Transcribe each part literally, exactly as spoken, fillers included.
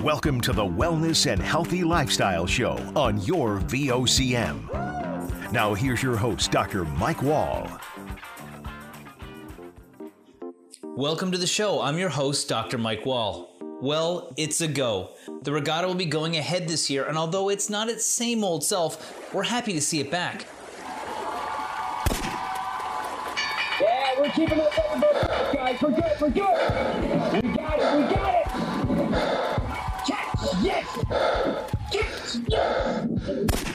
Welcome to the Wellness and Healthy Lifestyle Show on your V O C M. Now here's your host, Doctor Mike Wall. Welcome to the show. I'm your host, Doctor Mike Wall. Well, it's a go. The regatta will be going ahead this year, and although it's not its same old self, we're happy to see it back. Yeah, we're keeping those up, guys. We're good, we're good. We got it, we got it. Catch, yes. Catch, yes.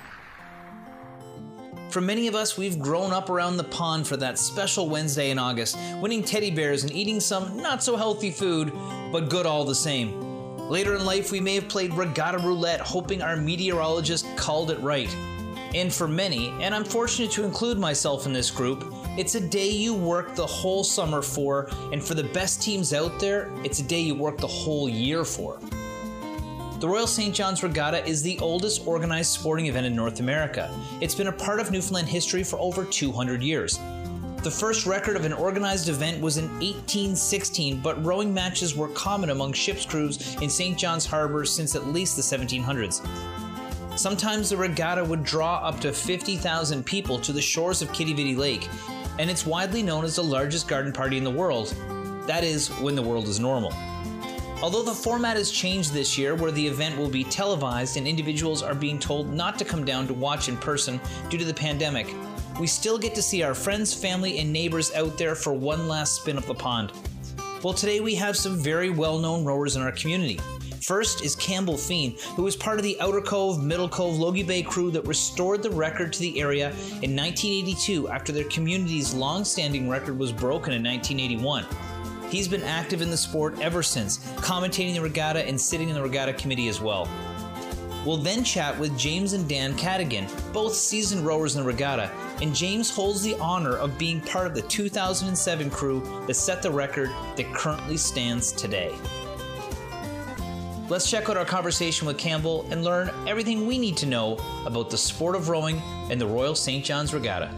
For many of us, we've grown up around the pond for that special Wednesday in August, winning teddy bears and eating some not-so-healthy food, but good all the same. Later in life, we may have played regatta roulette, hoping our meteorologist called it right. And for many, and I'm fortunate to include myself in this group, it's a day you work the whole summer for, and for the best teams out there, it's a day you work the whole year for. The Royal Saint John's Regatta is the oldest organized sporting event in North America. It's been a part of Newfoundland history for over two hundred years. The first record of an organized event was in eighteen sixteen, but rowing matches were common among ship's crews in Saint John's Harbor since at least the seventeen hundreds. Sometimes the regatta would draw up to fifty thousand people to the shores of Quidi-Vidi Lake, and it's widely known as the largest garden party in the world. That is, when the world is normal. Although the format has changed this year, where the event will be televised and individuals are being told not to come down to watch in person due to the pandemic, we still get to see our friends, family, and neighbors out there for one last spin up the pond. Well, today we have some very well-known rowers in our community. First is Campbell Feen, who was part of the Outer Cove, Middle Cove, Logie Bay crew that restored the record to the area in nineteen eighty-two after their community's long-standing record was broken in nineteen eighty-one. He's been active in the sport ever since, commentating the regatta and sitting in the regatta committee as well. We'll then chat with James and Dan Cadigan, both seasoned rowers in the regatta, and James holds the honor of being part of the two thousand seven crew that set the record that currently stands today. Let's check out our conversation with Campbell and learn everything we need to know about the sport of rowing and the Royal Saint John's Regatta.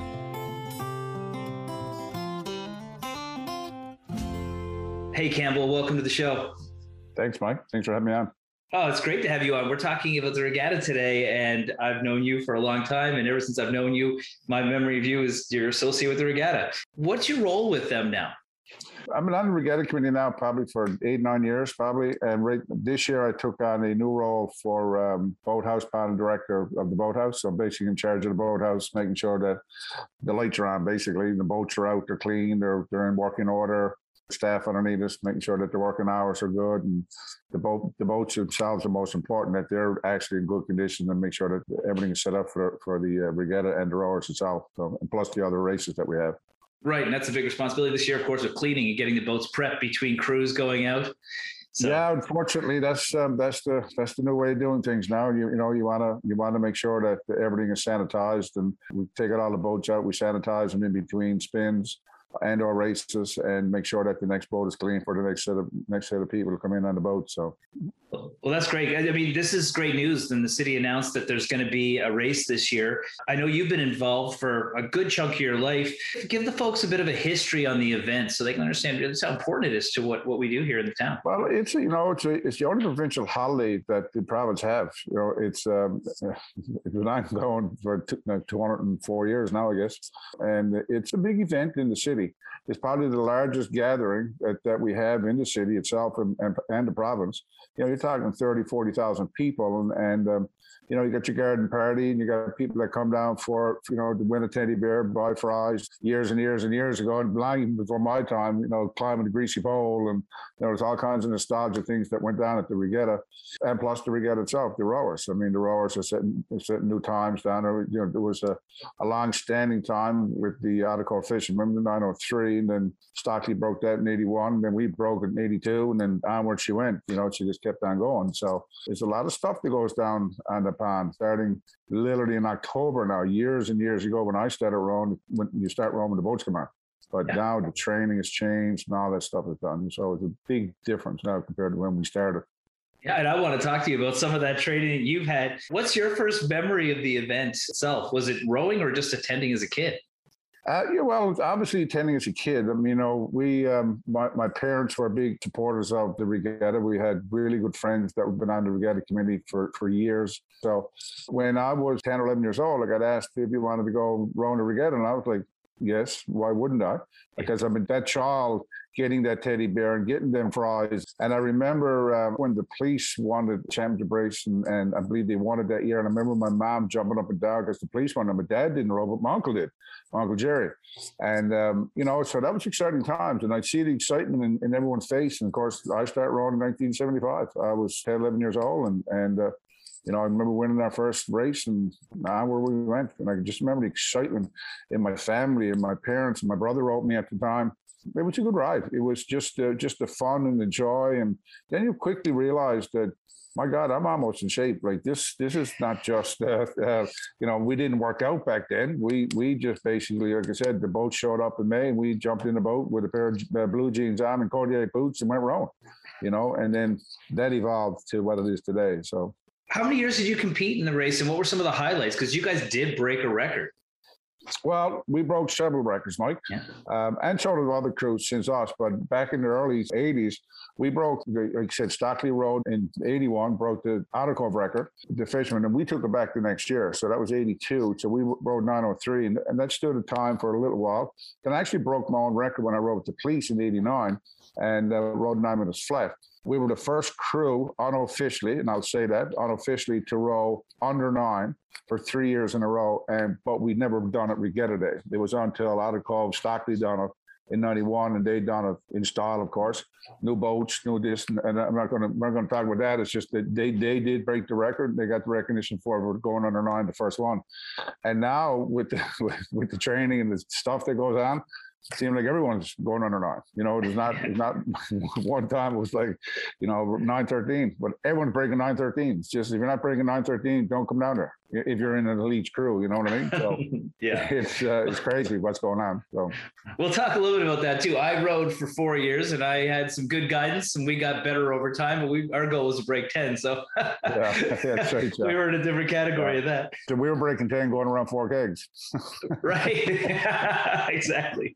Hey, Campbell, welcome to the show. Thanks, Mike. Thanks for having me on. Oh, it's great to have you on. We're talking about the regatta today, and I've known you for a long time, and ever since I've known you, my memory of you is you're associated with the regatta. What's your role with them now? I've been on the regatta committee now probably for eight, nine years, probably. And right this year, I took on a new role for um, boathouse band director of the boathouse. So I'm basically in charge of the boathouse, making sure that the lights are on, basically. The boats are out, they're clean, they're, they're in working order. Staff underneath us, making sure that the working hours are good, and the boat, the boats themselves are most important, that they're actually in good condition, and make sure that everything is set up for for the uh, regatta and the rowers itself, so, and plus the other races that we have. Right, and that's a big responsibility this year, of course, of cleaning and getting the boats prepped between crews going out. So. Yeah, unfortunately, that's um, that's the that's the new way of doing things now. You you know you want to you want to make sure that everything is sanitized, and we take all the boats out, we sanitize them in between spins and or races, and make sure that the next boat is clean for the next set of next set of people to come in on the boat. So, well, that's great. I mean, this is great news. Then the city announced that there's going to be a race this year. I know you've been involved for a good chunk of your life. Give the folks a bit of a history on the event so they can understand just how important it is to what, what we do here in the town. Well, it's you know it's a, it's the only provincial holiday that the province have. You know, it's um, it's been ongoing for two hundred four years now, I guess, and it's a big event in the city. It's probably the largest gathering that, that we have in the city itself and, and, and the province. You know, you're talking thirty, forty thousand people, and, and um, you know, you got your garden party, and you got people that come down for, you know, to win a teddy bear, buy fries, years and years and years ago, and long before my time, you know, climbing the greasy pole, and there was all kinds of nostalgia things that went down at the regatta, and plus the regatta itself, the rowers. I mean, the rowers are setting, setting new times down there. You know, there was a, a long-standing time with the Outer Cove fishing. Remember the nine oh three, and then Stockley broke that in eighty-one, and then we broke it in eighty-two, and then onward she went. You know, she just kept on going. So there's a lot of stuff that goes down on the pond, starting literally in October now, years and years ago when I started rowing, when you start rowing, the boats come out. But yeah. Now the training has changed and all that stuff is done. So it's a big difference now compared to when we started. Yeah, and I want to talk to you about some of that training that you've had. What's your first memory of the event itself? Was it rowing or just attending as a kid? Uh, yeah, well, obviously attending as a kid. I mean, you know, we, um, my, my parents were big supporters of the regatta. We had really good friends that had been on the regatta committee for, for years. So when I was ten or eleven years old, I got asked if you wanted to go rowing the regatta. And I was like, yes, why wouldn't I? Because I mean, that child getting that teddy bear and getting them fries. And I remember uh, when the police wanted championship race, and, and I believe they wanted that year. And I remember my mom jumping up and down because the police wanted them. My dad didn't row, but my uncle did, my Uncle Jerry. And, um, you know, so that was exciting times. And I'd see the excitement in, in everyone's face. And of course, I started rowing in nineteen seventy-five. I was ten, eleven years old. And, and uh, you know, I remember winning our first race and now where we went. And I just remember the excitement in my family and my parents and my brother wrote me at the time. It was a good ride. It was just uh, just the fun and the joy. And then you quickly realize that, my God, I'm almost in shape. Like this, this is not just, uh, uh, you know, we didn't work out back then. We we just basically, like I said, the boat showed up in May and we jumped in the boat with a pair of uh, blue jeans on and Cordier boots and went rowing, you know, and then that evolved to what it is today. So. How many years did you compete in the race and what were some of the highlights? Because you guys did break a record. Well, we broke several records, Mike, yeah. um, and so did other crews since us. But back in the early eighties, we broke, like I said, Stockley Road in eighty-one, broke the Otter Cove record, the Fisherman, and we took it back the next year. So that was eighty-two. So we rode nine oh three, and, and that stood a time for a little while. Then I actually broke my own record when I rode the Police in eighty-nine and uh, rode nine minutes flat. We were the first crew unofficially, and I'll say that, unofficially to row under nine for three years in a row, and but we'd never done it regatta day. It was until Otter Cove, Stockley done it in ninety-one, and they done it in style, of course. New boats, new this, and I'm not going to I'm not going to talk about that. It's just that they they did break the record. They got the recognition for it. We're going under nine, the first one, and now with the with, with the training and the stuff that goes on, it seems like everyone's going under nine. You know, it's not, it's not one time it was like, you know, nine thirteen, but everyone's breaking nine thirteen. It's just, if you're not breaking nine thirteen, don't come down there if you're in an elite crew, you know what I mean? So yeah, it's, uh, it's crazy what's going on. So we'll talk a little bit about that too. I rode for four years and I had some good guidance and we got better over time, but we, our goal was to break ten. So yeah, that's right, yeah. We were in a different category yeah. of that. So we were breaking ten going around four kegs. Right. Exactly.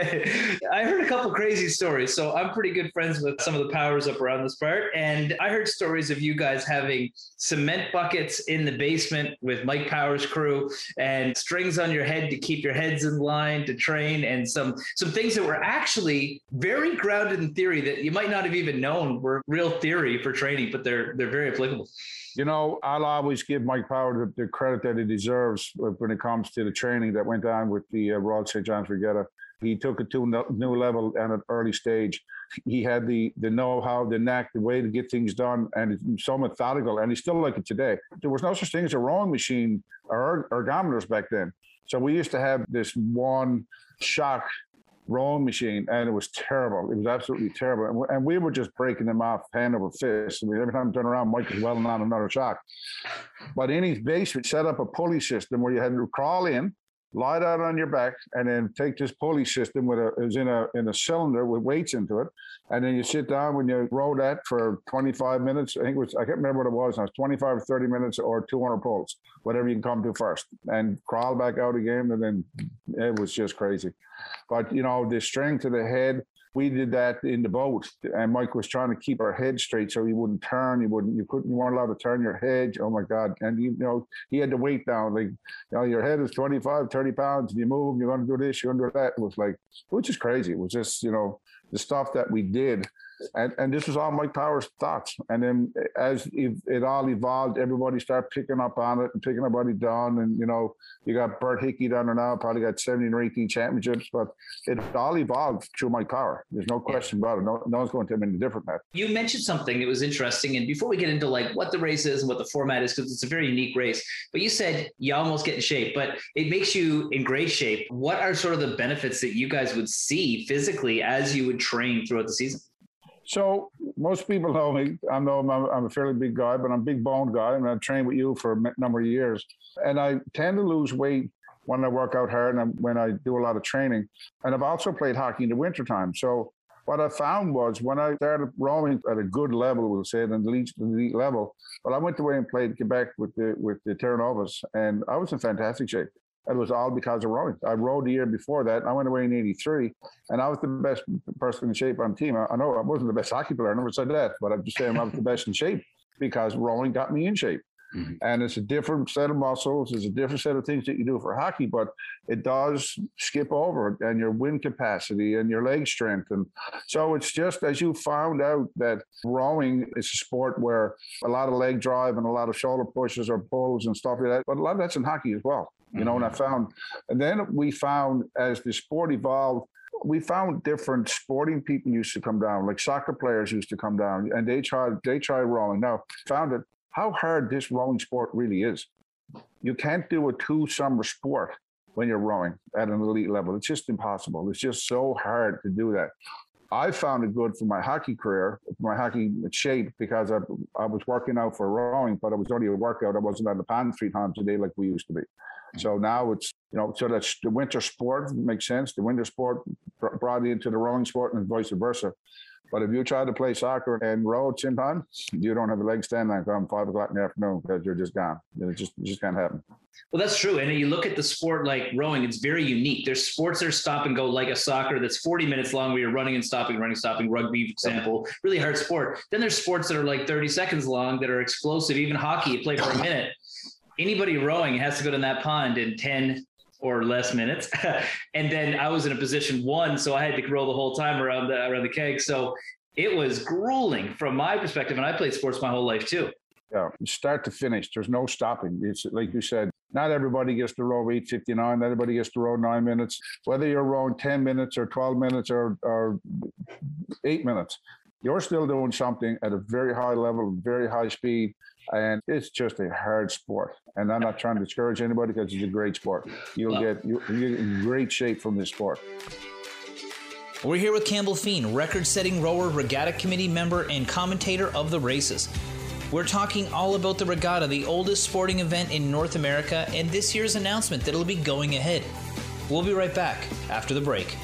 I heard a couple crazy stories. So I'm pretty good friends with some of the powers up around this part. And I heard stories of you guys having cement buckets in the basement with Mike Powers' crew and strings on your head to keep your heads in line to train, and some some things that were actually very grounded in theory that you might not have even known were real theory for training, but they're they're very applicable. You know, I'll always give Mike Powers the, the credit that he deserves when it comes to the training that went on with the uh, Royal Saint John's Regatta. He took it to a new level at an early stage. He had the the know-how, the knack, the way to get things done, and it's so methodical, and he's still like it today. There was no such thing as a rowing machine or ergometers back then. So we used to have this one shock rowing machine, and it was terrible. It was absolutely terrible. And we were just breaking them off hand over fist. I mean, every time I turn around, Mike was welding on another shock. But in his basement, set up a pulley system where you had to crawl in, lie down on your back, and then take this pulley system with a, it was in a in a cylinder with weights into it, and then you sit down when you row that for twenty-five minutes. I think it was, I can't remember what it was. Now it's twenty-five or thirty minutes or two hundred pulls, whatever you can come to first, and crawl back out again, and then it was just crazy. But you know, the string to the head. We did that in the boat, and Mike was trying to keep our head straight so he wouldn't turn. You wouldn't, you couldn't, you weren't allowed to turn your head. Oh my God. And you know, he had the weight down. Like, you know, your head is twenty-five, thirty pounds, and you move, you're going to do this, you're going to do that. It was like, it was just crazy. It was just, you know, the stuff that we did. And and this was all Mike Powers' thoughts. And then as it, it all evolved, everybody started picking up on it and picking up what he done. And, you know, you got Bert Hickey down there now, probably got seventeen or eighteen championships, but it all evolved through Mike Power. There's no question about it. No, no one's going to him any different than that. You mentioned something that was interesting. And before we get into like what the race is and what the format is, because it's a very unique race, but you said you almost get in shape, but it makes you in great shape. What are sort of the benefits that you guys would see physically as you would train throughout the season? So most people know me. I know I'm, I'm a fairly big guy, but I'm a big boned guy, and I've trained with you for a number of years. And I tend to lose weight when I work out hard and when I do a lot of training. And I've also played hockey in the wintertime. So what I found was when I started rowing at a good level, we'll say, at an elite, elite level, well, I went away and played Quebec with the with the Terra Novas, and I was in fantastic shape. It was all because of rowing. I rowed the year before that. I went away in eighty-three, and I was the best person in shape on the team. I, I know I wasn't the best hockey player. I never said that, but I'm just saying I was the best in shape because rowing got me in shape. Mm-hmm. And it's a different set of muscles. It's a different set of things that you do for hockey, but it does skip over and your wind capacity and your leg strength. And so it's just, as you found out, that rowing is a sport where a lot of leg drive and a lot of shoulder pushes or pulls and stuff like that. But a lot of that's in hockey as well. You know, and I found, and then we found as the sport evolved, we found different sporting people used to come down, like soccer players used to come down, and they tried, they tried rowing. Now, found it how hard this rowing sport really is. You can't do a two summer sport when you're rowing at an elite level. It's just impossible. It's just so hard to do that. I found it good for my hockey career, my hockey shape, because I, I was working out for rowing, but it was only a workout. I wasn't on the pond three times a day like we used to be. So now it's, you know, so that's the winter sport makes sense. The winter sport brought you into the rowing sport and vice versa. But if you try to play soccer and row at the same time, you don't have a leg stand like come five o'clock in the afternoon because you're just gone. It just, it just can't happen. Well, that's true. And you look at the sport like rowing, it's very unique. There's sports that are stop and go like a soccer that's forty minutes long where you're running and stopping, running, stopping, rugby, for example, really hard sport. Then there's sports that are like thirty seconds long that are explosive. Even hockey, you play for a minute. Anybody rowing has to go to that pond in ten or less minutes. And then I was in a position one, so I had to row the whole time around the, around the keg. So it was grueling from my perspective. And I played sports my whole life too. Yeah, start to finish. There's no stopping. It's like you said, not everybody gets to row eight fifty-nine. Not everybody gets to row nine minutes. Whether you're rowing ten minutes or twelve minutes or, or eight minutes, you're still doing something at a very high level, very high speed. And it's just a hard sport. And I'm not trying to discourage anybody because it's a great sport. You'll get you you get in great shape from this sport. We're here with Campbell Fien, record-setting rower, regatta committee member, and commentator of the races. We're talking all about the regatta, the oldest sporting event in North America, and this year's announcement that it'll be going ahead. We'll be right back after the break.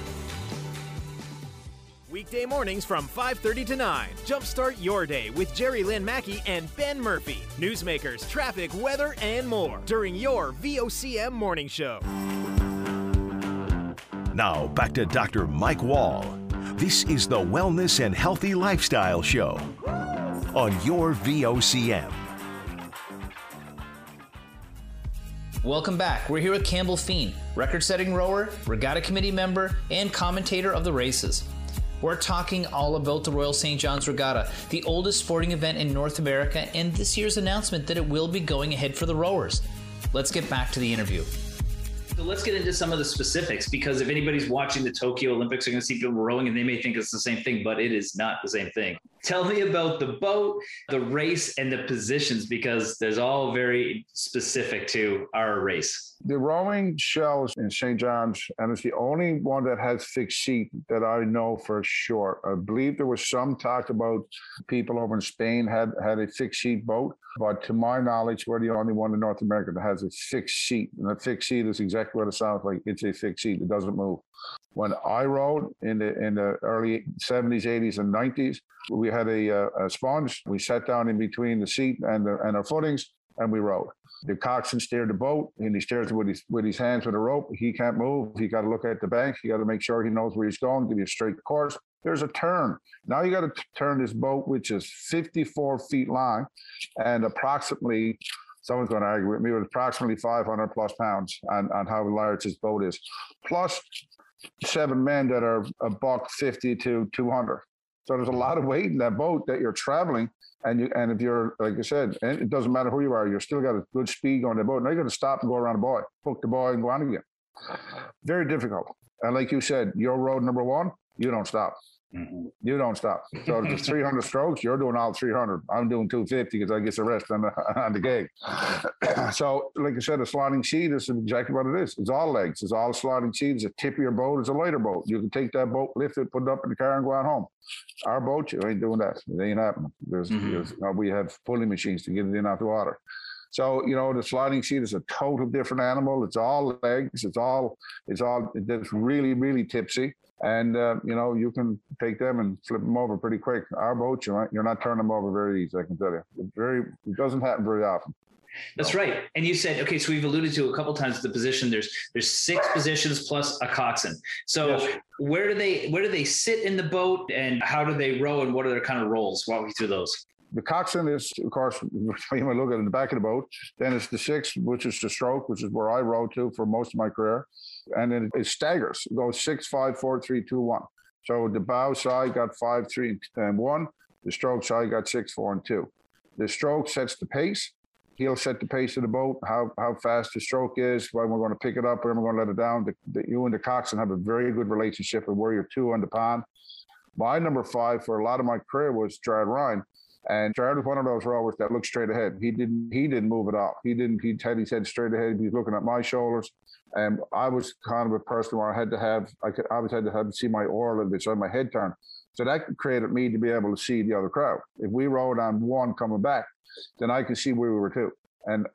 Weekday mornings from five thirty to nine. Jumpstart your day with Jerry Lynn Mackey and Ben Murphy. Newsmakers, traffic, weather, and more during your V O C M morning show. Now back to Doctor Mike Wall. This is the Wellness and Healthy Lifestyle Show on your V O C M. Welcome back. We're here with Campbell Fien, record-setting rower, regatta committee member, and commentator of the races. We're talking all about the Royal Saint John's Regatta, the oldest sporting event in North America, and this year's announcement that it will be going ahead for the rowers. Let's get back to the interview. So let's get into some of the specifics, because if anybody's watching the Tokyo Olympics, they're going to see people rowing and they may think it's the same thing, but it is not the same thing. Tell me about the boat, the race, and the positions, because there's all very specific to our race. The rowing shows in Saint John's, and it's the only one that has fixed seat that I know for sure. I believe there was some talk about people over in Spain had, had a fixed seat boat, but to my knowledge, we're the only one in North America that has a fixed seat. And a fixed seat is exactly what it sounds like. It's a fixed seat. It doesn't move. When I rowed in the in the early seventies, eighties, and nineties, we had a, a sponge. We sat down in between the seat and the, and our footings, and we rowed. The coxswain steered the boat, and he steers with his with his hands with a rope. He can't move. He got to look at the bank. He got to make sure he knows where he's going. Give you a straight course. There's a turn. Now you got to turn this boat, which is fifty-four feet long, and approximately. Someone's going to argue with me. It was approximately five hundred plus pounds on, on how large this boat is. Plus seven men that are a buck fifty to two hundred. So there's a lot of weight in that boat that you're traveling. And you, and if you're, like I said, and it doesn't matter who you are, you're still got a good speed on the boat. Now you got to stop and go around the buoy, hook the buoy and go on again. Very difficult. And like you said, your road number one, you don't stop. Mm-hmm. You don't stop. So if it's three hundred strokes, you're doing all three hundred. I'm doing two fifty because I get the rest on the, on the gig. So like I said, a sliding seat is exactly what it is. It's all legs. It's all sliding seat. It's a tip of your boat. It's a lighter boat. You can take that boat, lift it, put it up in the car and go on home. Our boat, you ain't doing that. It ain't happening. There's, mm-hmm. there's uh, we have pulling machines to get it in out the water. So, you know, the sliding seat is a total different animal. It's all legs. It's all, it's all, it's really, really tipsy. And, uh, you know, you can take them and flip them over pretty quick. Our boat, you're not, you're not turning them over very easy, I can tell you. It very, it doesn't happen very often. That's So, right. And you said, okay, so we've alluded to a couple times the position. There's there's six positions plus a coxswain. So Yes. where do they where do they sit in the boat, and how do they row, and what are their kind of roles? Walk me through those. The coxswain is, of course, you might look at it in the back of the boat. Then it's the six, which is the stroke, which is where I rowed to for most of my career. And then it staggers. It goes six, five, four, three, two, one. So the bow side got five, three, and one. The stroke side got six, four, and two. The stroke sets the pace. He'll set the pace of the boat, how how fast the stroke is, when we're going to pick it up, when we're going to let it down. The, the, you and the coxswain have a very good relationship of where you're two on the pond. My number five for a lot of my career was Jared Ryan. And Jared was one of those rowers that looked straight ahead. He didn't he didn't move at all. He didn't, he had his head straight ahead. He was looking at my shoulders. And I was kind of a person where I had to have, I, could, I always had to have to see my oar a little bit, so my head turned. So that created me to be able to see the other crowd. If we rowed on one coming back, then I could see where we were two. And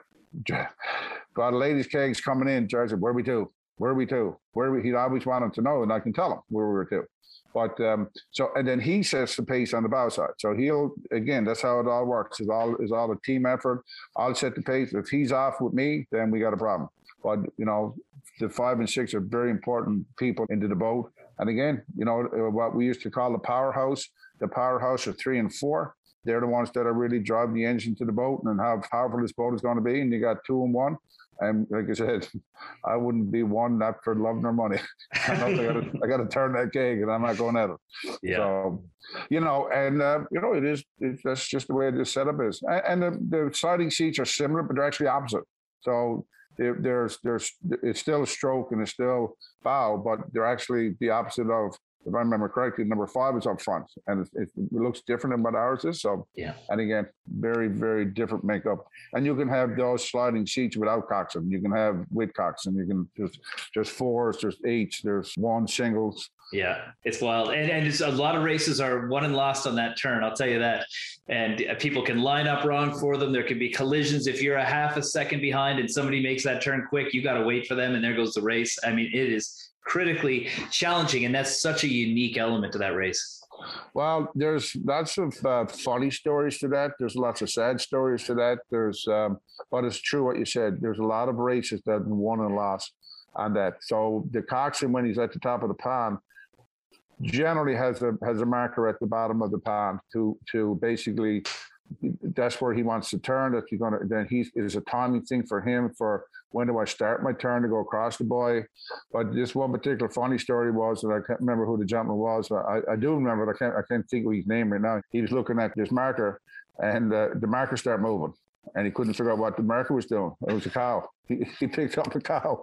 got a ladies' kegs coming in, Jared said, where are we two? Where are we two? Where are we? He always wanted to know, and I can tell him where we were two. But um, so, and then he sets the pace on the bow side. So he'll, again, that's how it all works. It's all, it's all a team effort. I'll set the pace. If he's off with me, then we got a problem. But, you know, the five and six are very important people into the boat. And again, you know, what we used to call the powerhouse, the powerhouse are three and four. They're the ones that are really driving the engine to the boat and how powerful this boat is going to be. And you got two and one. And like I said, I wouldn't be one not for love nor money. I got I to turn that keg, and I'm not going at it. Yeah. So, you know, and uh, you know, it is. It's, that's just the way this setup is. And, and the, the sliding seats are similar, but they're actually opposite. So there, there's there's it's still a stroke and it's still bow, but they're actually the opposite of. If I remember correctly, number five is up front, and it, it looks different than what ours is. So, yeah. And again, very, very different makeup. And you can have those sliding seats without coxswain. You can have with coxswain. You can just there's fours, there's eights, there's one singles. Yeah, it's wild. And, and it's, a lot of races are won and lost on that turn, I'll tell you that. And people can line up wrong for them. There can be collisions. If you're a half a second behind and somebody makes that turn quick, you got to wait for them, and there goes the race. I mean, it is critically challenging, and that's such a unique element to that race. Well, there's lots of uh, funny stories to that. There's lots of sad stories to that. There's, um, but it's true what you said. There's a lot of races that have been won and lost on that. So the coxswain, when he's at the top of the pond, generally has a has a marker at the bottom of the pond to to basically. That's where he wants to turn. That he's gonna. Then he's it is a timing thing for him for when do I start my turn to go across the buoy. But this one particular funny story was that I can't remember who the gentleman was. But I, I do remember. But I can't. I can't think of his name right now. He was looking at this marker, and uh, the marker started moving, and he couldn't figure out what the marker was doing. It was a cow. He, he picked up a cow.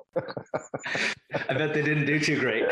I bet they didn't do too great.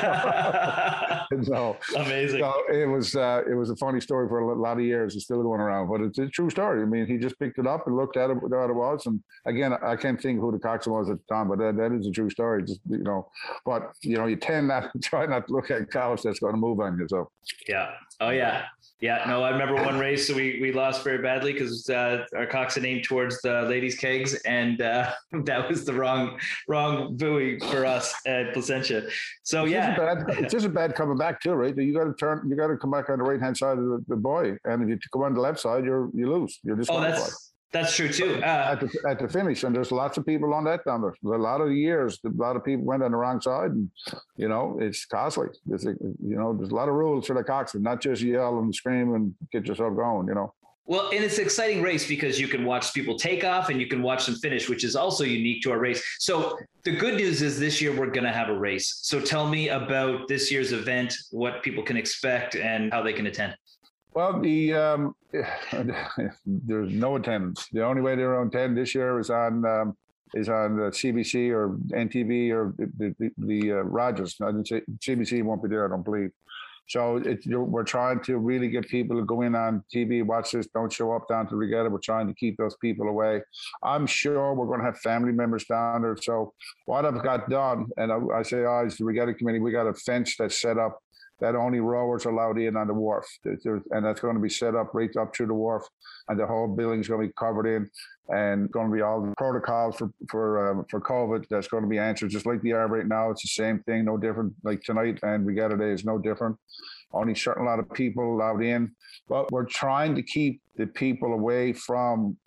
So amazing. So it was uh, it was a funny story for a lot of years. It's still going around, but it's a true story. I mean, he just picked it up and looked at it, what it was, and again, I can't think who the coxswain was at the time, but that, that is a true story. Just you know, but you know, you tend not to try not to look at cows that's going to move on you. So yeah. Oh yeah. Yeah, no, I remember one race we we lost very badly because uh, our coxswain aimed towards the ladies' kegs, and uh, that was the wrong wrong buoy for us at Placentia. So it's yeah, just bad, it's just a bad coming back too, right? You got to turn, you got to come back on the right hand side of the, the buoy, and if you go on the left side, you're you lose. You're just oh, that's that's true too. Uh, at the at the finish, and there's lots of people on that down there. A lot of years, a lot of people went on the wrong side, and you know it's costly. It's a, you know, there's a lot of rules for the coxswain, not just yell and scream and get yourself going. You know. Well, and it's an exciting race because you can watch people take off and you can watch them finish, which is also unique to our race. So the good news is this year we're going to have a race. So tell me about this year's event, what people can expect, and how they can attend. Well, the um, there's no attendance. The only way they're on attend this year is on um, is on the C B C or N T V or the the, the uh, Rogers. I didn't say C B C won't be there, I don't believe. So it, we're trying to really get people to go in on T V, watch this, don't show up down to the regatta. We're trying to keep those people away. I'm sure we're going to have family members down there. So what I've got done, and I, I say, oh, it's the regatta committee, we got a fence that's set up that only rowers are allowed in on the wharf. There's, and that's going to be set up right up to the wharf, and the whole building's going to be covered in, and going to be all the protocols for for um, for COVID that's going to be answered, just like the are right now. It's the same thing, no different. Like tonight and regatta day is no different. Only certain lot of people allowed in, but we're trying to keep the people away from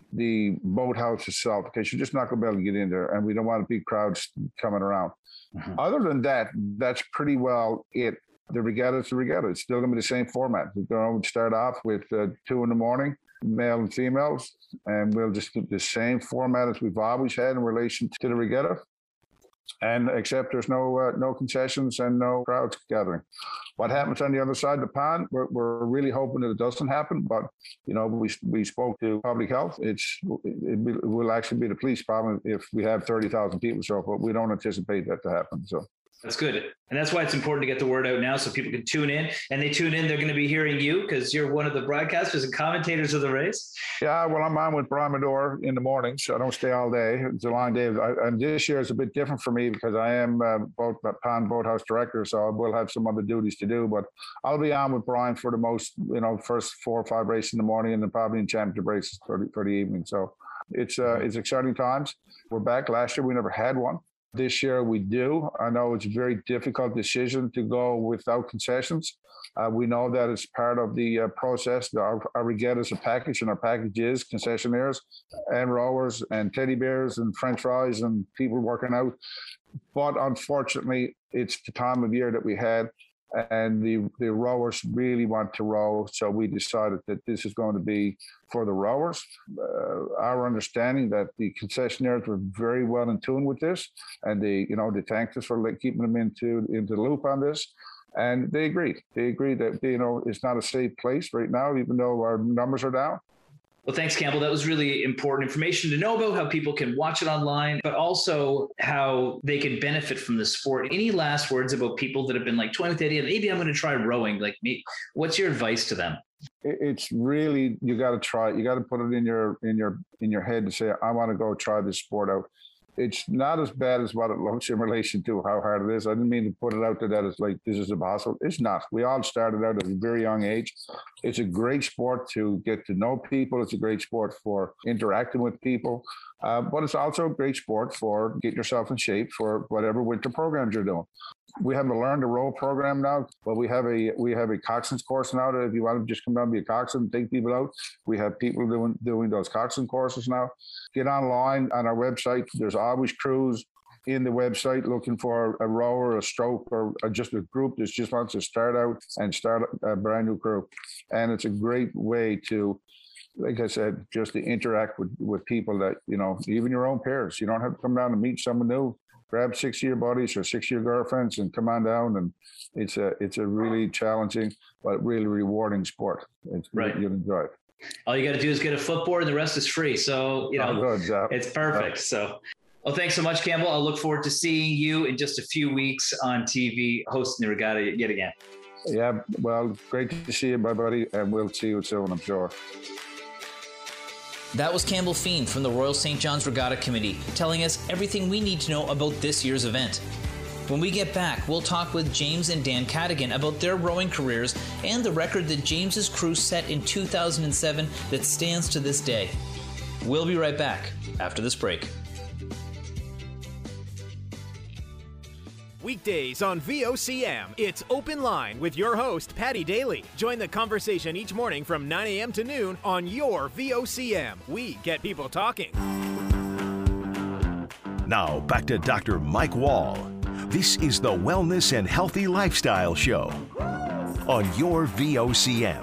the boathouse itself, because you're just not going to be able to get in there, and we don't want big crowds coming around. Mm-hmm. Other than that, that's pretty well it. The regatta is the regatta. It's still going to be the same format. We're going to start off with uh, two in the morning, male and females, and we'll just do the same format as we've always had in relation to the regatta. And except there's no uh, no concessions and no crowds gathering. What happens on the other side of the pond, we're, we're really hoping that it doesn't happen. But, you know, we we spoke to public health. It's it, it will actually be the police problem if we have thirty thousand people show up, but we don't anticipate that to happen. So. That's good. And that's why it's important to get the word out now so people can tune in. And they tune in, they're going to be hearing you because you're one of the broadcasters and commentators of the race. Yeah, well, I'm on with Brian Medore in the mornings. So I don't stay all day. It's a long day. I, and this year is a bit different for me because I am uh, both Pond Boathouse director, so I will have some other duties to do. But I'll be on with Brian for the most, you know, first four or five races in the morning and then probably in championship races for the, for the evening. So it's uh, it's exciting times. We're back. Last year, we never had one. This year we do. I know it's a very difficult decision to go without concessions. Uh, we know that it's part of the uh, process. Our, our regatta is a package, and our package is concessionaires and rowers and teddy bears and French fries and people working out. But unfortunately, it's the time of year that we had, and the, the rowers really want to row. So we decided that this is going to be for the rowers. Uh, our understanding that the concessionaires were very well in tune with this, and they, you know, they thanked us for like, keeping them into, into the loop on this. And they agreed. They agreed that, you know, it's not a safe place right now, even though our numbers are down. Well, thanks, Campbell. That was really important information to know about how people can watch it online, but also how they can benefit from the sport. Any last words about people that have been like toying with the idea, maybe I'm going to try rowing like me? What's your advice to them? It's really, you got to try it. You got to put it in your, in your, in your head to say, I want to go try this sport out. It's not as bad as what it looks in relation to how hard it is. I didn't mean to put it out there that it's like, this is impossible. It's not. We all started out at a very young age. It's a great sport to get to know people. It's a great sport for interacting with people. Uh, but it's also a great sport for getting yourself in shape for whatever winter programs you're doing. We have a learn to row program now, but we have a we have a coxswain's course now. That if you want to just come down and be a coxswain and take people out, we have people doing doing those coxswain courses now. Get online on our website. There's always crews in the website looking for a rower, a stroke, or, or just a group that just wants to start out and start a brand new crew. And it's a great way to, like I said, just to interact with, with people that, you know, even your own peers. You don't have to come down and meet someone new. Grab six of your buddies or six of your girlfriends and come on down. And it's a it's a really challenging but really rewarding sport. It's right. You'll enjoy it. All you got to do is get a footboard and the rest is free. So, you know, oh, good, yeah. It's perfect. Yeah. So, well, thanks so much, Campbell. I'll look forward to seeing you in just a few weeks on T V hosting the regatta yet again. Yeah, well, great to see you, my buddy, and we'll see you soon, I'm sure. That was Campbell Fiend from the Royal Saint John's Regatta Committee, telling us everything we need to know about this year's event. When we get back, we'll talk with James and Dan Cadigan about their rowing careers and the record that James's crew set in two thousand seven that stands to this day. We'll be right back after this break. Weekdays on V O C M, it's Open Line with your host, Patty Daly. Join the conversation each morning from nine a.m. to noon on your V O C M. We get people talking. Now, back to Doctor Mike Wall. This is the Wellness and Healthy Lifestyle Show on your V O C M.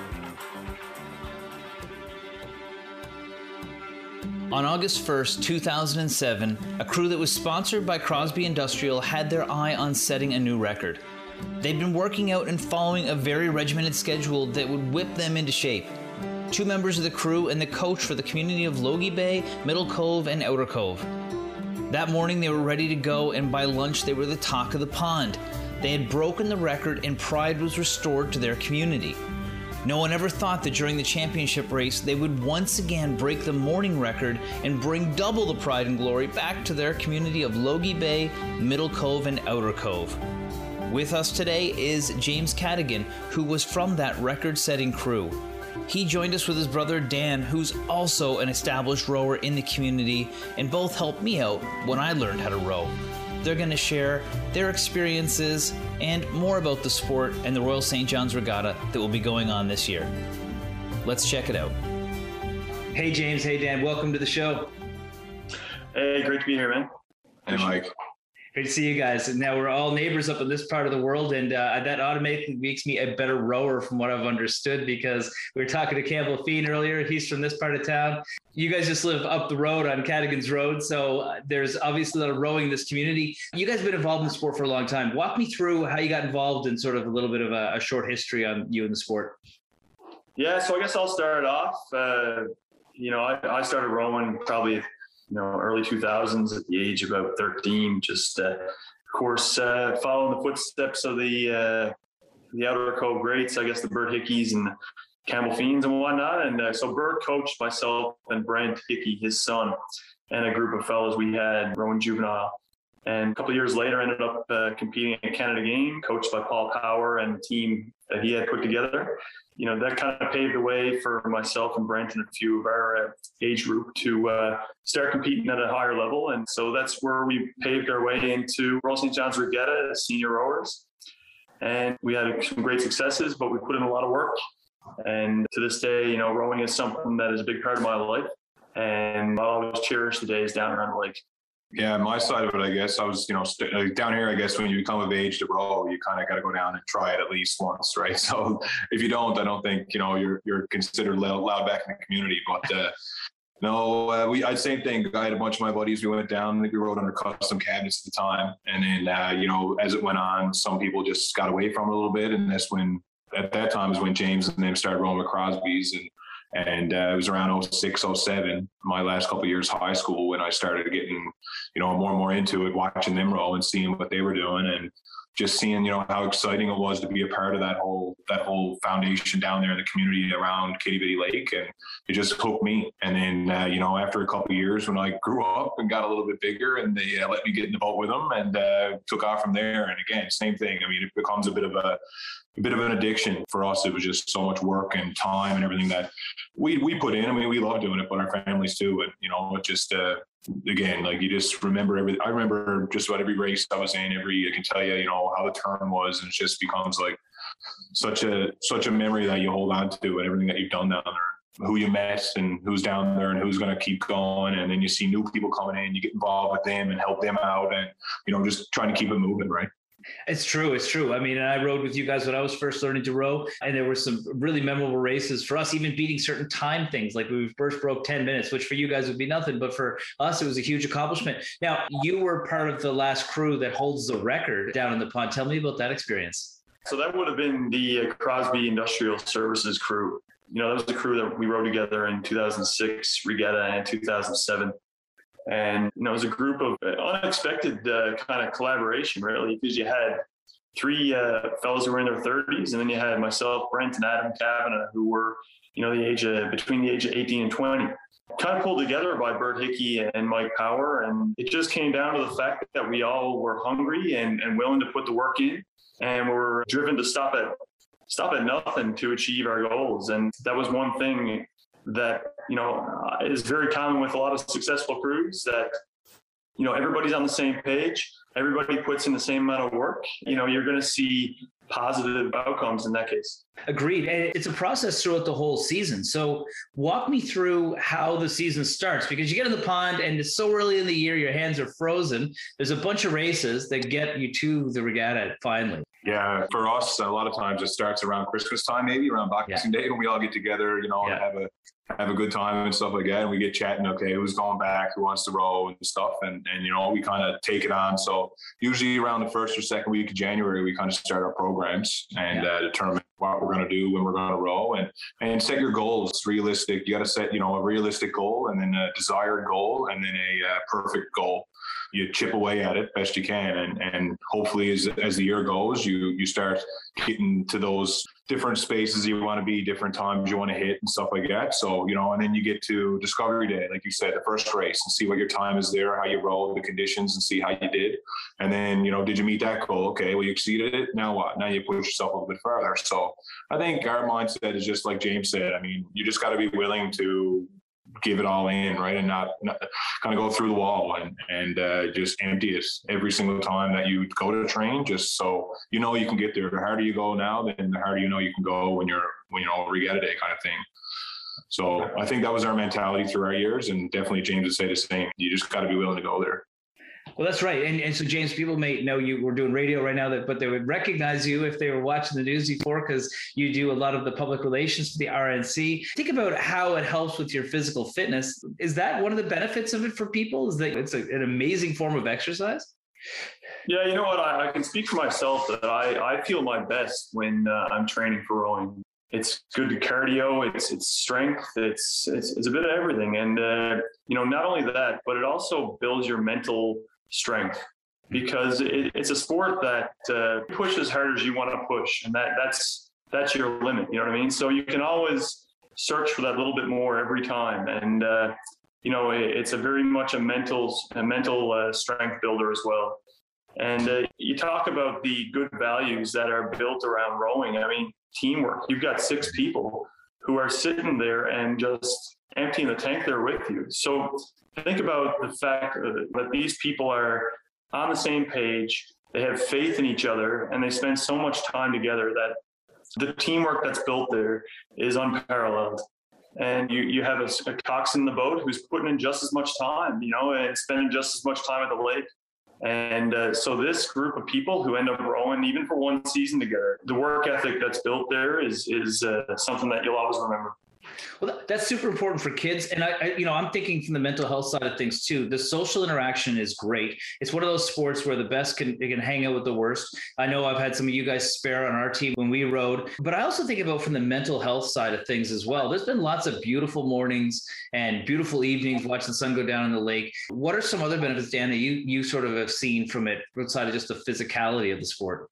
On August first, two thousand seven, a crew that was sponsored by Crosby Industrial had their eye on setting a new record. They'd been working out and following a very regimented schedule that would whip them into shape. Two members of the crew and the coach for the community of Logie Bay, Middle Cove, and Outer Cove. That morning they were ready to go, and by lunch they were the talk of the pond. They had broken the record and pride was restored to their community. No one ever thought that during the championship race they would once again break the morning record and bring double the pride and glory back to their community of Logie Bay, Middle Cove, and Outer Cove. With us today is James Cadigan, who was from that record-setting crew. He joined us with his brother Dan, who's also an established rower in the community, and both helped me out when I learned how to row. They're going to share their experiences and more about the sport and the Royal Saint John's Regatta that will be going on this year. Let's check it out. Hey, James. Hey, Dan. Welcome to the show. Hey, great to be here, man. Hey, Mike. Great to see you guys. Now, we're all neighbors up in this part of the world, and uh, that automatically makes me a better rower from what I've understood, because we were talking to Campbell Fiend earlier. He's from this part of town. You guys just live up the road on Cadogan's Road, so uh, there's obviously a lot of rowing in this community. You guys have been involved in the sport for a long time. Walk me through how you got involved and sort of a little bit of a, a short history on you and the sport. Yeah, so I guess I'll start off. Uh, you know, I, I started rowing probably you know, early two thousands at the age of about thirteen, just, uh, of course, uh, following the footsteps of the uh, the Outer Cove greats, I guess the Bert Hickeys and Campbell Fiends and whatnot. And uh, so Bert coached myself and Brent Hickey, his son, and a group of fellows we had rowing juvenile. And a couple of years later, ended up uh, competing in Canada Game, coached by Paul Power and the team that he had put together. You know, that kind of paved the way for myself and Brent and a few of our uh, age group to uh, start competing at a higher level. And so that's where we paved our way into Royal Saint John's Regatta as senior rowers. And we had some great successes, but we put in a lot of work. And to this day, you know, rowing is something that is a big part of my life. And I'll always cherish the days down around the lake. Yeah, my side of it, I guess, I was, you know, st- like down here, I guess when you become of age to row, you kind of got to go down and try it at least once, right? So if you don't, I don't think, you know, you're you're considered loud, loud back in the community. But uh, no, uh, we, I same thing. I had a bunch of my buddies. We went down, I think we rowed under custom cabinets at the time. And then, uh, you know, as it went on, some people just got away from it a little bit. And that's when, at that time is when James and them started rowing with Crosby's. And And uh, it was around oh six, oh seven, my last couple of years of high school, when I started getting, you know, more and more into it, watching them row and seeing what they were doing, and just seeing, you know, how exciting it was to be a part of that whole that whole foundation down there in the community around Quidi Vidi Lake. And it just hooked me. And then, uh, you know, after a couple of years, when I grew up and got a little bit bigger, and they uh, let me get in the boat with them, and uh, took off from there. And again, same thing. I mean, it becomes a bit of a a bit of an addiction for us. It was just so much work and time and everything that we we put in. I mean, we love doing it, but our families too. And, you know, it just, uh, again, like you just remember everything. I remember just about every race I was in, every, I can tell you, you know, how the turn was, and it just becomes like such a, such a memory that you hold on to, and everything that you've done down there, who you met and who's down there and who's going to keep going. And then you see new people coming in, you get involved with them and help them out, and, you know, just trying to keep it moving. Right. It's true. It's true. I mean, I rowed with you guys when I was first learning to row, and there were some really memorable races for us, even beating certain time things. Like we first broke ten minutes, which for you guys would be nothing, but for us, it was a huge accomplishment. Now, you were part of the last crew that holds the record down in the pond. Tell me about that experience. So that would have been the uh, Crosby Industrial Services crew. You know, that was the crew that we rowed together in two thousand six Regatta and two thousand seven. And, you know, it was a group of unexpected uh, kind of collaboration, really, because you had three uh, fellows who were in their thirties, and then you had myself, Brent, and Adam Kavanagh, who were, you know, the age of, between the age of eighteen and twenty. Kind of pulled together by Bert Hickey and Mike Power. And it just came down to the fact that we all were hungry and, and willing to put the work in, and were driven to stop at, stop at nothing to achieve our goals. And that was one thing that, you know, is very common with a lot of successful crews, that, you know, everybody's on the same page. Everybody puts in the same amount of work. You know, you're going to see positive outcomes in that case. Agreed. And it's a process throughout the whole season. So walk me through how the season starts, because you get in the pond and it's so early in the year, your hands are frozen. There's a bunch of races that get you to the regatta finally. Yeah, for us, a lot of times it starts around Christmas time, maybe around Boxing yeah. Day, when we all get together, you know, yeah. and have a have a good time and stuff like that. And we get chatting, okay, who's going back, who wants to row and stuff. And, and you know, we kind of take it on. So usually around the first or second week of January, we kind of start our programs and yeah. uh, determine what we're going to do, when we're going to row, and, and set your goals realistic. You got to set, you know, a realistic goal, and then a desired goal, and then a uh, perfect goal. You chip away at it best you can. And, and hopefully as, as the year goes, you, you start getting to those different spaces you want to be, different times you want to hit and stuff like that. So, you know, and then you get to Discovery Day, like you said, the first race, and see what your time is there, how you roll, the conditions, and see how you did. And then, you know, did you meet that goal? Okay, well, you exceeded it. Now what? Now you push yourself a little bit further. So I think our mindset is just like James said. I mean, you just got to be willing to give it all in, right? And not, not kind of go through the wall and, and uh, just empty it every single time that you go to train, just so you know you can get there. The harder you go now, then the harder you know you can go when you're, when, you know, regatta day kind of thing. So I think that was our mentality through our years, and definitely James would say the same. You just got to be willing to go there. Well, that's right. And, and so, James, people may know you were doing radio right now, that, but they would recognize you if they were watching the news before, because you do a lot of the public relations for the R N C. Think about how it helps with your physical fitness. Is that one of the benefits of it for people? Is that it's a, an amazing form of exercise? Yeah, you know what? I, I can speak for myself that I, I feel my best when uh, I'm training for rowing. It's good to cardio. It's it's strength. It's it's, it's a bit of everything. And, uh, you know, not only that, but it also builds your mental strength, because it, it's a sport that uh, push as hard as you want to push. And that that's that's your limit. You know what I mean? So you can always search for that little bit more every time. And, uh, you know, it, it's a very much a mental, a mental uh, strength builder as well. And uh, you talk about the good values that are built around rowing. I mean, teamwork. You've got six people who are sitting there and just emptying the tank there with you. So think about the fact that these people are on the same page, they have faith in each other, and they spend so much time together that the teamwork that's built there is unparalleled. And you, you have a, a coxswain in the boat who's putting in just as much time, you know, and spending just as much time at the lake. And uh, so this group of people who end up rowing even for one season together, the work ethic that's built there is is uh, something that you'll always remember. Well, that's super important for kids. And I, I, you know, I'm thinking from the mental health side of things too. The social interaction is great. It's one of those sports where the best can, can hang out with the worst. I know I've had some of you guys spare on our team when we rowed, but I also think about from the mental health side of things as well. There's been lots of beautiful mornings and beautiful evenings watching the sun go down in the lake. What are some other benefits, Dan, that you, you sort of have seen from it outside of just the physicality of the sport?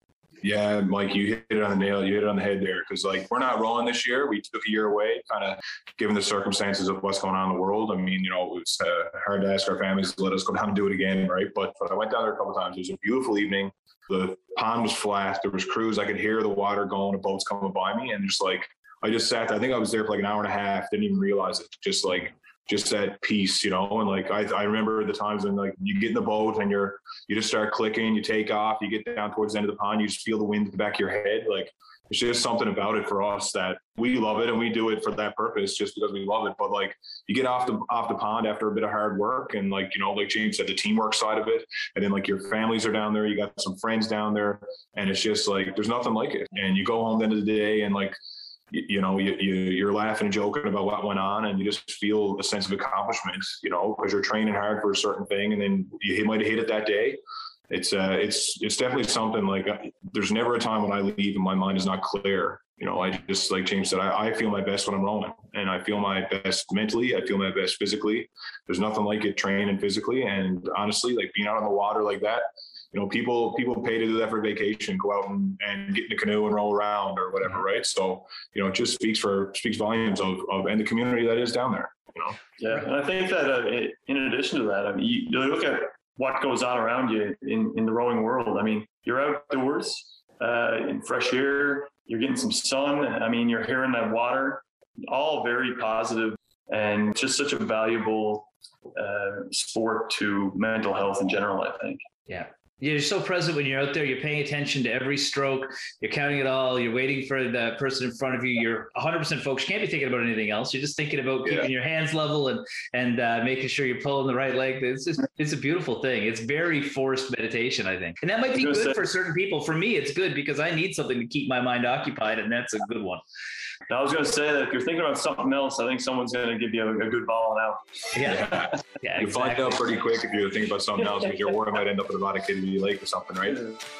Yeah, Mike, you hit it on the nail. You hit it on the head there. Because, like, we're not rowing this year. We took a year away, kind of given the circumstances of what's going on in the world. I mean, you know, it's uh, hard to ask our families to let us go down and do it again, right? But, but I went down there a couple of times. It was a beautiful evening. The pond was flat. There was crews. I could hear the water going, the boats coming by me. And just, like, I just sat there. I think I was there for, like, an hour and a half. Didn't even realize it. Just, like, just that peace, you know, and like, I, I remember the times when like you get in the boat and you're, you just start clicking, you take off, you get down towards the end of the pond, you just feel the wind in the back of your head. Like, it's just something about it for us that we love it, and we do it for that purpose just because we love it. But like, you get off the, off the pond after a bit of hard work, and like, you know, like James said, the teamwork side of it. And then like your families are down there, you got some friends down there, and it's just like, there's nothing like it. And you go home at the end of the day and like, you know, you, you, you're laughing and joking about what went on, and you just feel a sense of accomplishment, you know, because you're training hard for a certain thing, and then you might have hit it that day. It's uh, it's it's definitely something like uh, there's never a time when I leave and my mind is not clear. You know, I just, like James said, I, I feel my best when I'm rowing, and I feel my best mentally. I feel my best physically. There's nothing like it training physically. And honestly, like being out on the water like that, you know, people people pay to do that for vacation, go out and, and get in a canoe and roll around or whatever, right? So, you know, it just speaks for speaks volumes of, of and the community that is down there, you know. Yeah, and I think that uh, it, in addition to that, I mean, you, you look at what goes on around you in, in the rowing world. I mean, you're outdoors uh, in fresh air, you're getting some sun. I mean, you're hearing that water, all very positive, and just such a valuable uh, sport to mental health in general, I think. Yeah. You're so present when you're out there. You're paying attention to every stroke. You're counting it all. You're waiting for the person in front of you. You're one hundred percent focused. You can't be thinking about anything else. You're just thinking about keeping yeah. your hands level and and uh, making sure you're pulling the right leg. It's just it's a beautiful thing. It's very forced meditation, I think, and that might be good say, for certain people. For me, it's good because I need something to keep my mind occupied, and that's a good one. I was going to say that if you're thinking about something else, I think someone's going to give you a, a good ball out. Yeah, yeah, yeah. You exactly. find out pretty quick if you're thinking about something else, because your water might end up in a lot of Kidney Lake or something, right?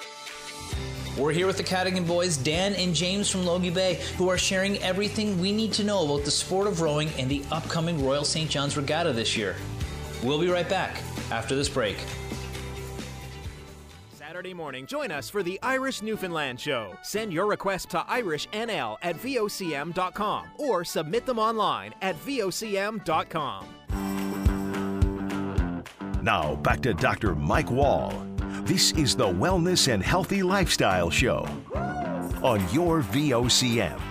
We're here with the Cadogan boys, Dan and James from Logie Bay, who are sharing everything we need to know about the sport of rowing and the upcoming Royal Saint John's Regatta this year. We'll be right back after this break. Saturday morning, join us for the Irish Newfoundland Show. Send your request to irish n l at v o c m dot com or submit them online at v o c m dot com. Now, back to Doctor Mike Wall. This is the Wellness and Healthy Lifestyle Show on your V O C M.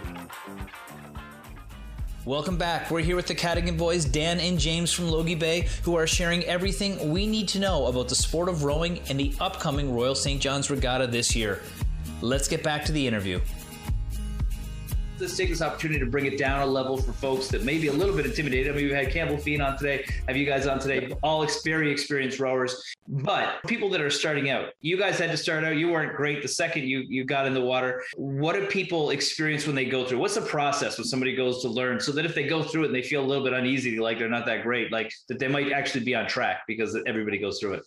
Welcome back. We're here with the Cadogan boys, Dan and James from Logie Bay, who are sharing everything we need to know about the sport of rowing and the upcoming Royal Saint John's Regatta this year. Let's get back to the interview. let's take this opportunity to bring it down a level for folks that may be a little bit intimidated. I mean, we've had Campbell Fiend on today, have you guys on today, all very experienced rowers. But people that are starting out, you guys had to start out, you weren't great the second you, you got in the water. What do people experience when they go through? What's the process when somebody goes to learn, so that if they go through it and they feel a little bit uneasy, like they're not that great, like that they might actually be on track because everybody goes through it?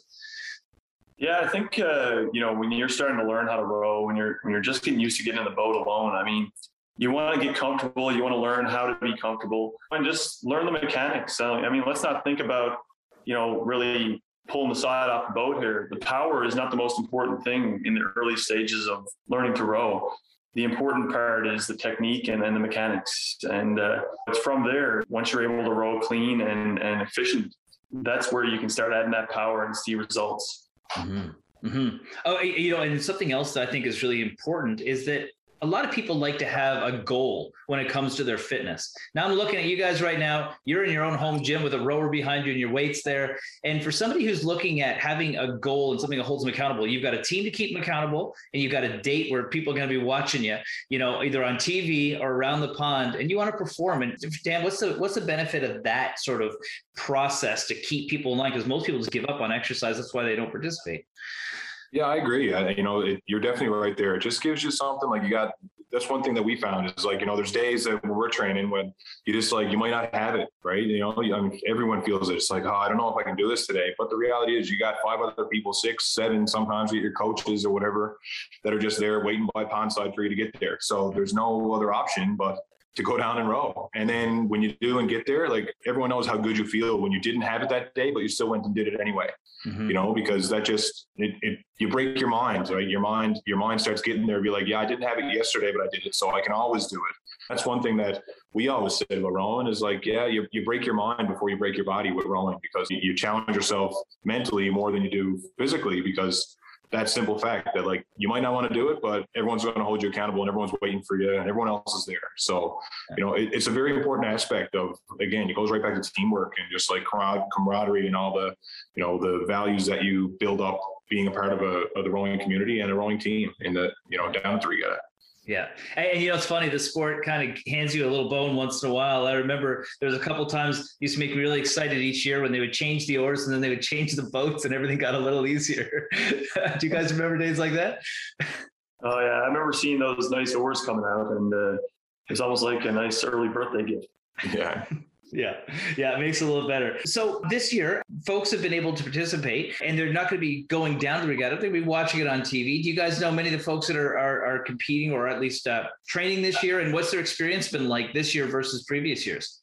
Yeah, I think, uh, you know, when you're starting to learn how to row, when you're, when you're just getting used to getting in the boat alone, I mean, you want to get comfortable, you want to learn how to be comfortable and just learn the mechanics. So, I mean, let's not think about, you know, really pulling the side off the boat here. The power is not the most important thing in the early stages of learning to row. The important part is the technique and then the mechanics. And uh, it's from there, once you're able to row clean and, and efficient, that's where you can start adding that power and see results. Mm-hmm. Mm-hmm. Oh, you know, and something else that I think is really important is that a lot of people like to have a goal when it comes to their fitness. Now I'm looking at you guys right now. You're in your own home gym with a rower behind you and your weights there. And for somebody who's looking at having a goal and something that holds them accountable, you've got a team to keep them accountable, and you've got a date where people are going to be watching you, you know, either on T V or around the pond, and you want to perform. And Dan, what's the what's the benefit of that sort of process to keep people in line? Because most people just give up on exercise. That's why they don't participate. Yeah, I agree. I, you know, it, you're definitely right there. It just gives you something like you got. That's one thing that we found is like, you know, there's days that when we're training when you just like, you might not have it, right? You know, I mean, everyone feels it. It's like, oh, I don't know if I can do this today. But the reality is you got five other people, six, seven, sometimes your coaches or whatever that are just there waiting by pondside for you to get there. So there's no other option but to go down and row. And then when you do and get there, like everyone knows how good you feel when you didn't have it that day, but you still went and did it anyway, mm-hmm. you know, because that just, it, it, you break your mind, right? Your mind, your mind starts getting there. Be like, yeah, I didn't have it yesterday, but I did it. So I can always do it. That's one thing that we always say about rowing is like, yeah, you, you break your mind before you break your body with rowing, because you challenge yourself mentally more than you do physically, because that simple fact that like, you might not want to do it, but everyone's going to hold you accountable and everyone's waiting for you and everyone else is there. So, you know, it, it's a very important aspect of, again, it goes right back to teamwork and just like camaraderie and all the, you know, the values that you build up being a part of a, of the rowing community and a rowing team in the, you know, down at the regatta. Yeah. And, and, you know, it's funny, the sport kind of hands you a little bone once in a while. I remember there was a couple times used to make me really excited each year when they would change the oars and then they would change the boats and everything got a little easier. Do you guys remember days like that? Oh yeah. I remember seeing those nice oars coming out, and uh, it's almost like a nice early birthday gift. Yeah. Yeah. Yeah. It makes it a little better. So this year, folks have been able to participate and they're not going to be going down the regatta. They'll be watching it on T V. Do you guys know many of the folks that are, are, are competing or at least uh, training this year? And what's their experience been like this year versus previous years?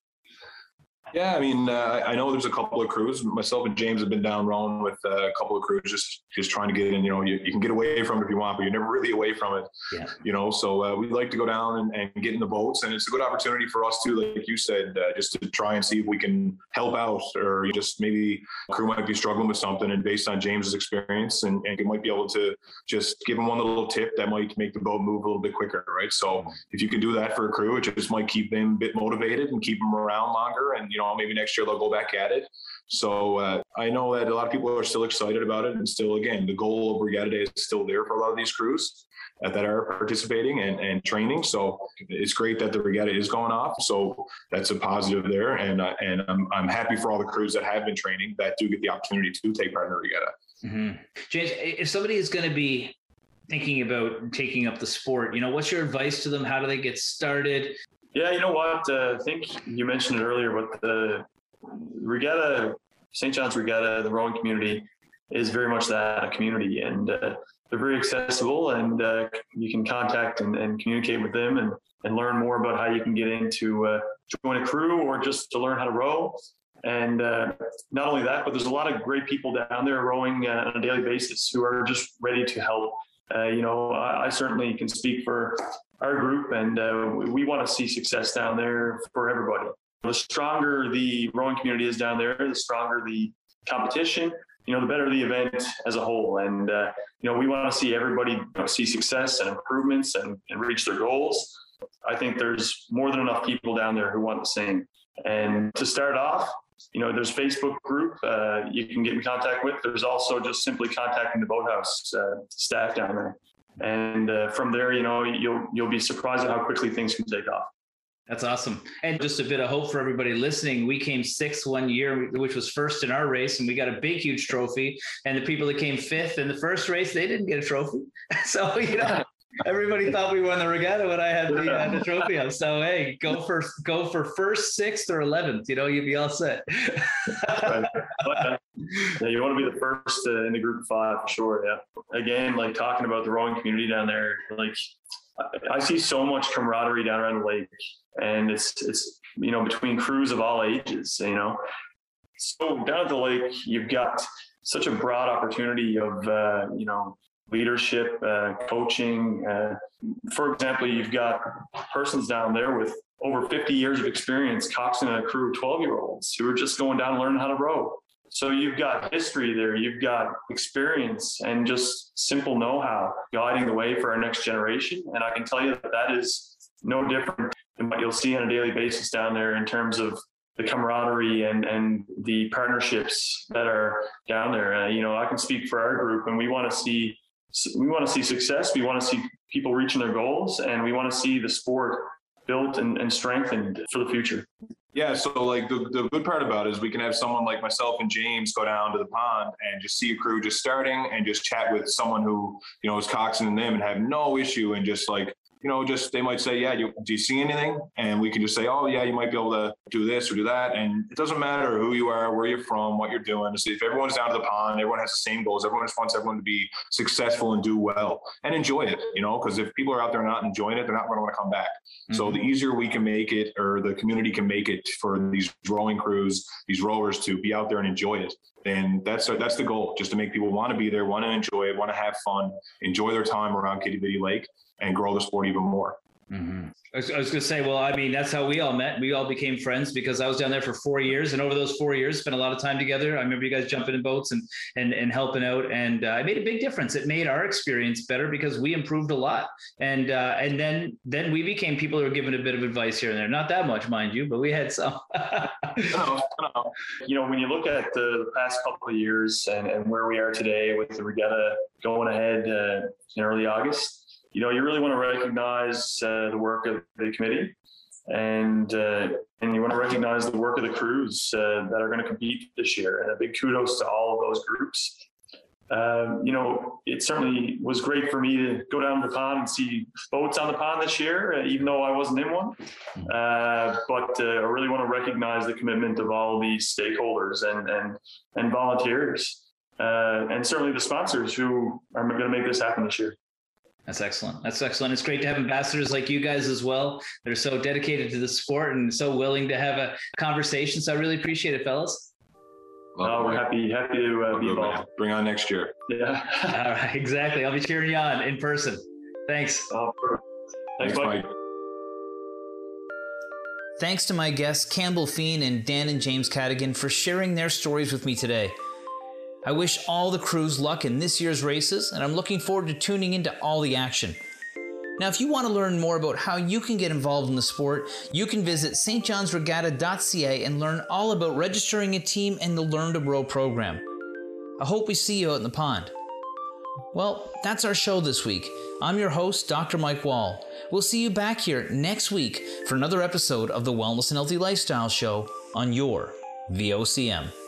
Yeah, I mean, uh, I know there's a couple of crews. Myself and James have been down rowing with uh, a couple of crews, just just trying to get in. You know, you, you can get away from it if you want, but you're never really away from it. Yeah. You know, so uh, we'd like to go down and, and get in the boats, and it's a good opportunity for us too, like you said, uh, just to try and see if we can help out, or just maybe a crew might be struggling with something, and based on James's experience, and, and you might be able to just give them one little tip that might make the boat move a little bit quicker, right? So if you can do that for a crew, it just might keep them a bit motivated and keep them around longer, and you know, maybe next year they'll go back at it. So uh, I know that a lot of people are still excited about it, and still, again, the goal of Regatta Day is still there for a lot of these crews that are participating and, and training. So it's great that the regatta is going off. So that's a positive there. And uh, and I'm, I'm happy for all the crews that have been training that do get the opportunity to take part in the regatta. Mm-hmm. James, if somebody is going to be thinking about taking up the sport, you know, what's your advice to them? How do they get started? Yeah, you know what? Uh, I think you mentioned it earlier, but the regatta, Saint John's Regatta, the rowing community is very much that, a community, and uh, they're very accessible, and uh, you can contact and, and communicate with them and, and learn more about how you can get into uh, join a crew or just to learn how to row. And uh, not only that, but there's a lot of great people down there rowing uh, on a daily basis who are just ready to help. Uh, you know, I, I certainly can speak for our group, and uh, we, we want to see success down there for everybody. The stronger the rowing community is down there, the stronger the competition, you know, the better the event as a whole. And, uh, you know, we want to see everybody, you know, see success and improvements and, and reach their goals. I think there's more than enough people down there who want the same. And to start off, you know, there's a Facebook group uh, you can get in contact with. There's also just simply contacting the boathouse uh, staff down there. And uh, from there, you know, you'll you'll be surprised at how quickly things can take off. That's awesome. And just a bit of hope for everybody listening. We came sixth one year, which was first in our race, and we got a big, huge trophy. And the people that came fifth in the first race, they didn't get a trophy. So, you know, everybody thought we won the regatta when I had the, uh, the trophy up. So, hey, go for go for first, sixth, or eleventh. You know, you'd be all set. Yeah, you want to be the first uh, in the group of five for sure. Yeah. Again, like talking about the rowing community down there, like I see so much camaraderie down around the lake, and it's it's you know between crews of all ages. You know, so down at the lake, you've got such a broad opportunity of uh, you know leadership, uh, coaching. Uh, for example, you've got persons down there with over fifty years of experience coxing a crew of twelve-year-olds who are just going down and learning how to row. So you've got history there, you've got experience and just simple know-how guiding the way for our next generation. And I can tell you that that is no different than what you'll see on a daily basis down there in terms of the camaraderie and, and the partnerships that are down there. Uh, you know, I can speak for our group, and we want to see we want to see success. We want to see people reaching their goals, and we want to see the sport built and, and strengthened for the future. Yeah, so like the, the good part about it is we can have someone like myself and James go down to the pond and just see a crew just starting and just chat with someone who, you know, is coxing them and have no issue, and just like, you know, just they might say, yeah, you, do you see anything? And we can just say, oh, yeah, you might be able to do this or do that. And it doesn't matter who you are, where you're from, what you're doing. So if everyone's down to the pond, everyone has the same goals. Everyone just wants everyone to be successful and do well and enjoy it, you know, because if people are out there not enjoying it, they're not going to want to come back. Mm-hmm. So the easier we can make it, or the community can make it for these rowing crews, these rowers to be out there and enjoy it. And that's that's the goal, just to make people want to be there, want to enjoy it, want to have fun, enjoy their time around Quidi Vidi Lake, and grow the sport even more. Mm-hmm. I was, I was going to say, well, I mean, that's how we all met. We all became friends because I was down there for four years. And over those four years, spent a lot of time together. I remember you guys jumping in boats and and, and helping out. And uh, it made a big difference. It made our experience better because we improved a lot. And uh, and then then we became people who were giving a bit of advice here and there. Not that much, mind you, but we had some. no, no. You know, when you look at the, the past couple of years and, and where we are today with the regatta going ahead uh, in early August, you know, you really want to recognize uh, the work of the committee, and uh, and you want to recognize the work of the crews uh, that are going to compete this year. And a big kudos to all of those groups. Um, you know, it certainly was great for me to go down to the pond and see boats on the pond this year, uh, even though I wasn't in one. Uh, but uh, I really want to recognize the commitment of all these stakeholders and and and volunteers, uh, and certainly the sponsors who are going to make this happen this year. That's excellent. That's excellent. It's great to have ambassadors like you guys as well. They're so dedicated to the sport and so willing to have a conversation. So I really appreciate it, fellas. Well, we're happy, happy to uh, be involved. Bring on next year. Yeah. All right. Exactly. I'll be cheering you on in person. Thanks. Oh, thanks, Thanks, Mike. Mike. Thanks to my guests Campbell Fien and Dan and James Cadigan for sharing their stories with me today. I wish all the crews luck in this year's races, and I'm looking forward to tuning into all the action. Now, if you want to learn more about how you can get involved in the sport, you can visit s t johns regatta dot c a and learn all about registering a team and the Learn to Row program. I hope we see you out in the pond. Well, that's our show this week. I'm your host, Doctor Mike Wall. We'll see you back here next week for another episode of the Wellness and Healthy Lifestyle Show on your V O C M.